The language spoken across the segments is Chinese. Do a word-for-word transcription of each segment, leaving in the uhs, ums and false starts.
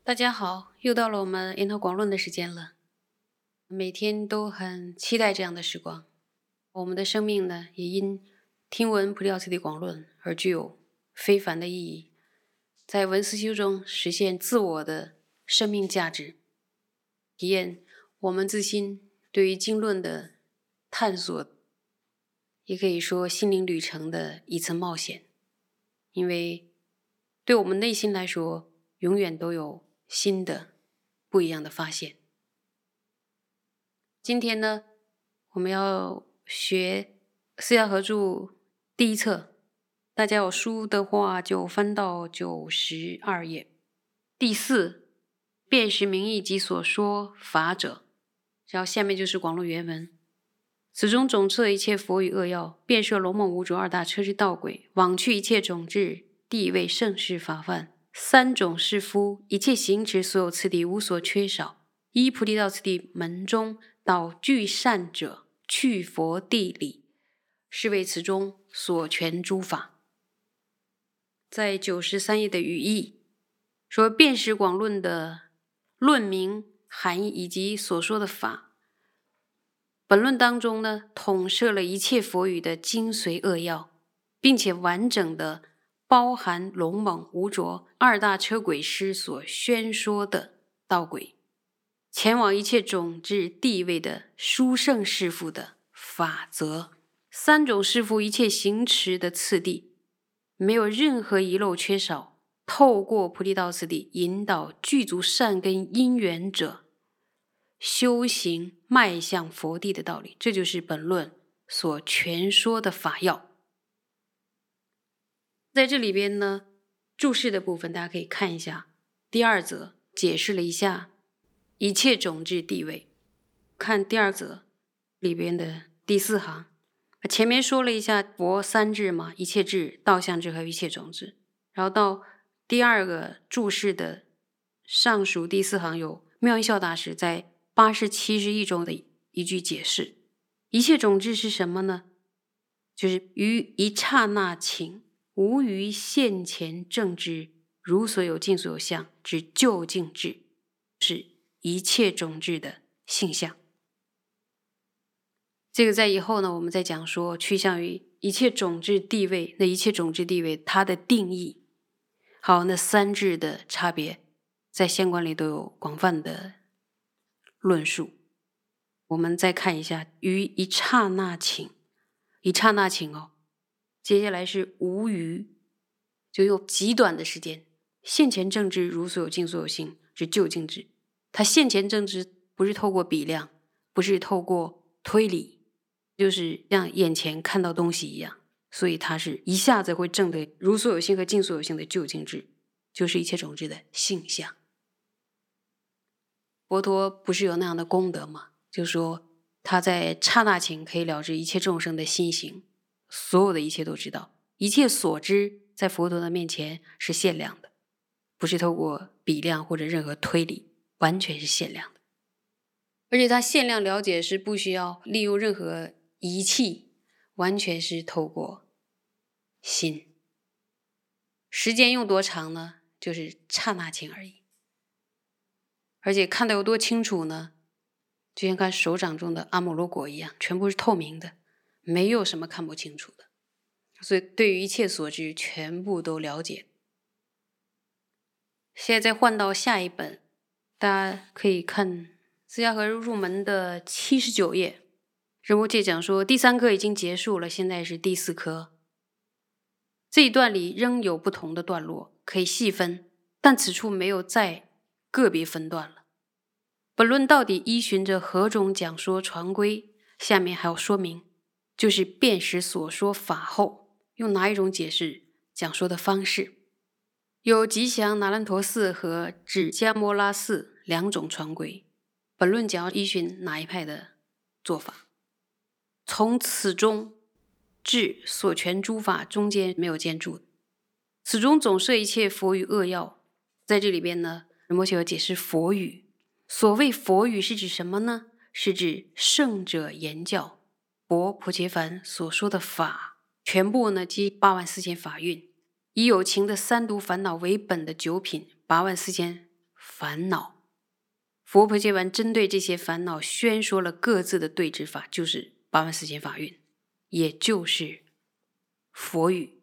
大家好，又到了我们研讨广论的时间了。每天都很期待这样的时光。我们的生命呢，也因听闻菩提道次第广论而具有非凡的意义，在闻思修中实现自我的生命价值，体验我们自心对于经论的探索，也可以说心灵旅程的一次冒险。因为对我们内心来说，永远都有新的不一样的发现。今天呢，我们要学四家合著第一册，大家有书的话就翻到九十二页。第四，辨识名义及所说法者，然后下面就是广论原文。此中总测一切佛语扼要，遍摄龙猛无着二大车之道轨，往去一切种智地位盛世法范，三种士夫，一切行持所有次第无所缺少，依菩提道次第门中导具善者，去佛地理，是为此中所全诸法。在九十三页的语义说，辨识广论的论名含义以及所说的法，本论当中呢，统摄了一切佛语的精髓扼要，并且完整的包含龙猛无着二大车轨师所宣说的道轨，前往一切种智地位的殊胜士父的法则，三种士父一切行持的次第，没有任何遗漏缺少，透过菩提道次第引导具足善根因缘者修行迈向佛地的道理，这就是本论所全说的法要。在这里边呢，注释的部分大家可以看一下，第二则解释了一下一切种智地位。看第二则里边的第四行，前面说了一下佛三智嘛，一切智、道相智和一切种智，然后到第二个注释的上属第四行有妙音效大师在八十七十一中的一句解释，一切种智是什么呢？就是于一刹那情，无于现前正知，如所有尽所有相之究竟智，是一切种智的性相。这个在以后呢，我们再讲说趋向于一切种智地位，那一切种智地位它的定义，好，那三智的差别，在相关里都有广泛的论述。我们再看一下于一刹那情，一刹那情哦，接下来是无余，就用极短的时间，现前正知如所有尽所有性之究竟智。它现前正知不是透过比量，不是透过推理，就是像眼前看到东西一样，所以它是一下子会证得如所有性和尽所有性的究竟智，就是一切种智的性相。佛陀不是有那样的功德吗？就是说他在刹那情可以了知一切众生的心行，所有的一切都知道，一切所知在佛陀的面前是限量的，不是透过比量或者任何推理，完全是限量的。而且他限量了解是不需要利用任何仪器，完全是透过心。时间用多长呢？就是刹那情而已。而且看得有多清楚呢？就像看手掌中的阿摩罗果一样，全部是透明的，没有什么看不清楚的。所以对于一切所知，全部都了解。现在再换到下一本，大家可以看四家合入门的七十九页。仁波切讲说，第三科已经结束了，现在是第四科。这一段里仍有不同的段落可以细分，但此处没有再个别分段了。本论到底依循着何种讲说传规，下面还要说明，就是辨识所说法后用哪一种解释讲说的方式。有吉祥那兰陀寺和指迦摩拉寺两种传规，本论讲要依循哪一派的做法。从此中至所全诸法中间没有间注，此中总摄一切佛语扼要。在这里边呢，仁波切有解释佛语。所谓佛语是指什么呢？是指圣者言教，佛普伽梵所说的法，全部呢即八万四千法蕴，以有情的三毒烦恼为本的九品八万四千烦恼。佛婆切梵针对这些烦恼宣说了各自的对治法，就是八万四千法运，也就是佛语。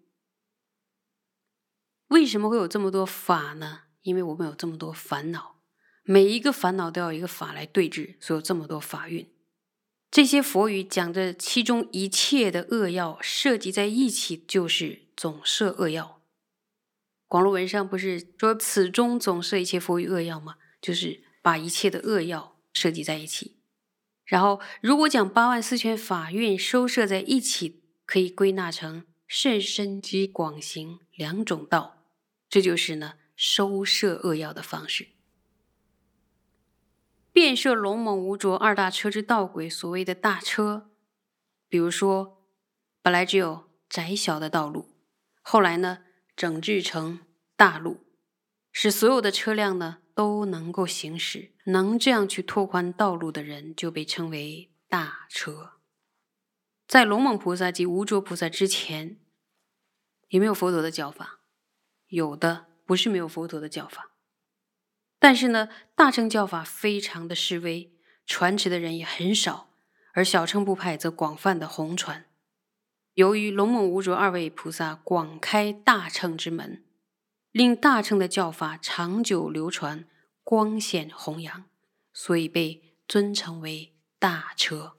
为什么会有这么多法呢？因为我们有这么多烦恼，每一个烦恼都要有一个法来对治，所以有这么多法运。这些佛语讲着其中一切的恶药涉及在一起，就是总摄恶药。广论文上不是说此中总摄一切佛语恶药吗？就是把一切的恶药涉及在一起。然后如果讲八万四千法运收摄在一起，可以归纳成甚深及广行两种道，这就是呢收摄恶药的方式。遍摄龙猛无着二大车之道轨，所谓的大车，比如说本来只有窄小的道路，后来呢整治成大路，使所有的车辆呢都能够行驶，能这样去拓宽道路的人就被称为大车。在龙猛菩萨及无着菩萨之前，有没有佛陀的教法？有的，不是没有佛陀的教法。但是呢，大乘教法非常的式微，传持的人也很少，而小乘部派则广泛的弘传。由于龙猛无着二位菩萨广开大乘之门，令大乘的教法长久流传，光显弘扬，所以被尊称为大车。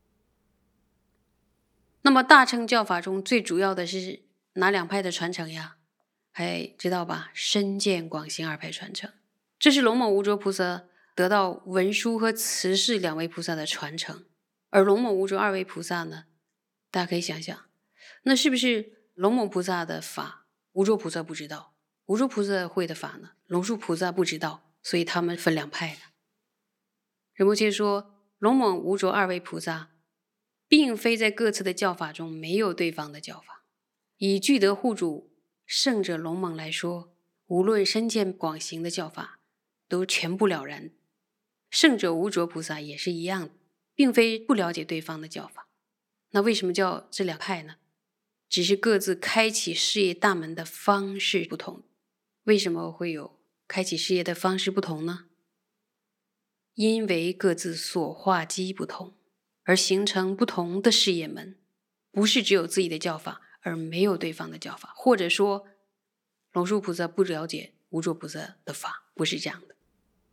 那么大乘教法中最主要的是哪两派的传承呀？还知道吧？身见广行二派传承。这是龙猛无着菩萨得到文殊和慈氏两位菩萨的传承，而龙猛无着二位菩萨呢，大家可以想想，那是不是龙猛菩萨的法无着菩萨不知道，无着菩萨会的法呢，龙树菩萨不知道，所以他们分两派了。仁波切说，龙猛无着二位菩萨并非在各自的教法中没有对方的教法。以具德护主圣者龙猛来说，无论身见广行的教法都全不了然，圣者无着菩萨也是一样的，并非不了解对方的教法。那为什么叫这两派呢？只是各自开启事业大门的方式不同。为什么会有开启事业的方式不同呢？因为各自所化机不同，而形成不同的事业门，不是只有自己的教法而没有对方的教法，或者说龙树菩萨不了解无着菩萨的法，不是这样的。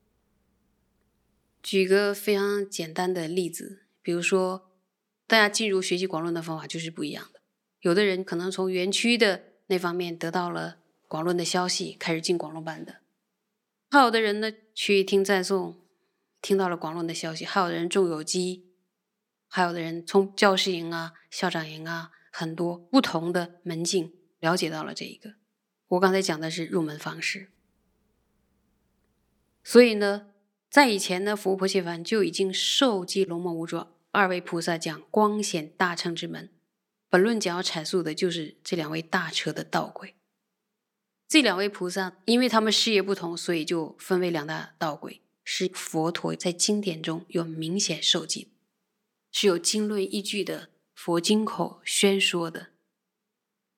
举个非常简单的例子，比如说大家进入学习广论的方法就是不一样的。有的人可能从园区的那方面得到了广论的消息，开始进广论班的，还有的人呢去听赞颂，听到了广论的消息，还有的人种有机，还有的人从教师营啊、校长营啊，很多不同的门径了解到了这一个。我刚才讲的是入门方式。所以呢，在以前呢，佛婆切梵就已经授记龙猛无着二位菩萨讲光显大乘之门。本论讲要阐述的就是这两位大车的道轨。这两位菩萨因为他们事业不同，所以就分为两大道轨，是佛陀在经典中有明显授记，是有经论依据的佛经口宣说的。